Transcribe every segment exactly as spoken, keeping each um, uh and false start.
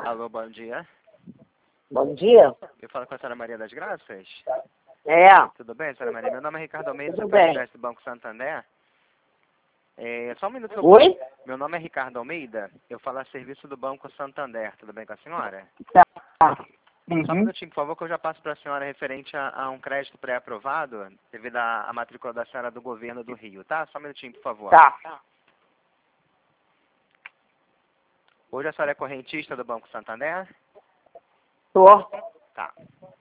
Alô, bom dia. Bom dia. Eu falo com a senhora Maria das Graças? É. Tudo bem, senhora Maria? Meu nome é Ricardo Almeida, Tudo sou bem. presidente do Banco Santander. É, só um minuto que eu... Oi? Meu nome é Ricardo Almeida, eu falo a serviço do Banco Santander. Tudo bem com a senhora? Tá. Só um Uhum. minutinho, por favor, que eu já passo para a senhora referente a, a um crédito pré-aprovado devido à, à matrícula da senhora do governo do Rio, tá? Só um minutinho, por favor. Tá. Hoje a senhora é correntista do Banco Santander? Tô. Tá.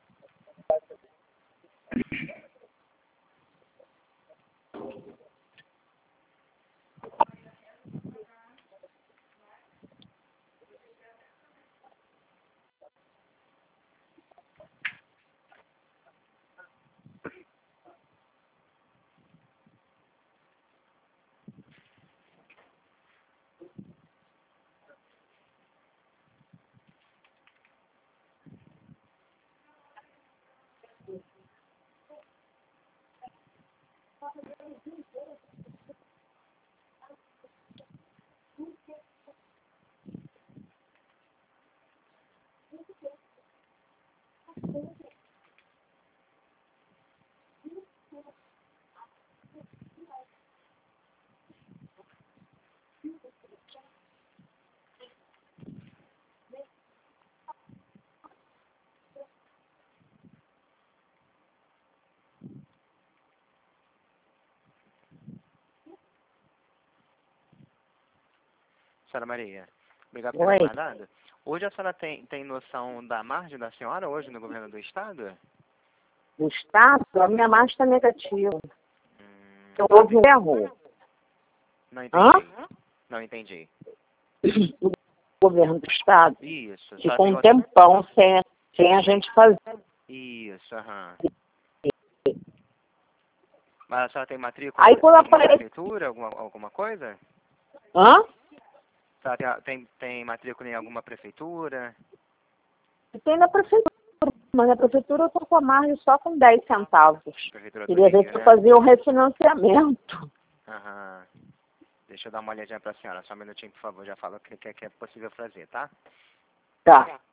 Senhora Maria, obrigado por ter Oi. aguardado. Hoje a senhora tem, tem noção da margem da senhora hoje no governo do Estado? O Estado, a minha margem está negativa. Hum, Houve um erro. não entendi. Hã? Não entendi. O governo do Estado Isso. a senhora ficou tem um o- tempão sem, sem a gente fazer. Isso, aham. Mas a senhora tem matrícula Aí em quando alguma aparece... prefeitura, alguma, alguma coisa? Hã? A senhora tem, tem, tem matrícula em alguma prefeitura? Tem na prefeitura. Mas na prefeitura eu tô com a margem só com dez centavos. Prefeitura do Queria ver Rio, se eu né? fazia um refinanciamento. Aham. Deixa eu dar uma olhadinha pra senhora. Só um minutinho, por favor. Já falo o que, que é possível fazer, tá? Tá.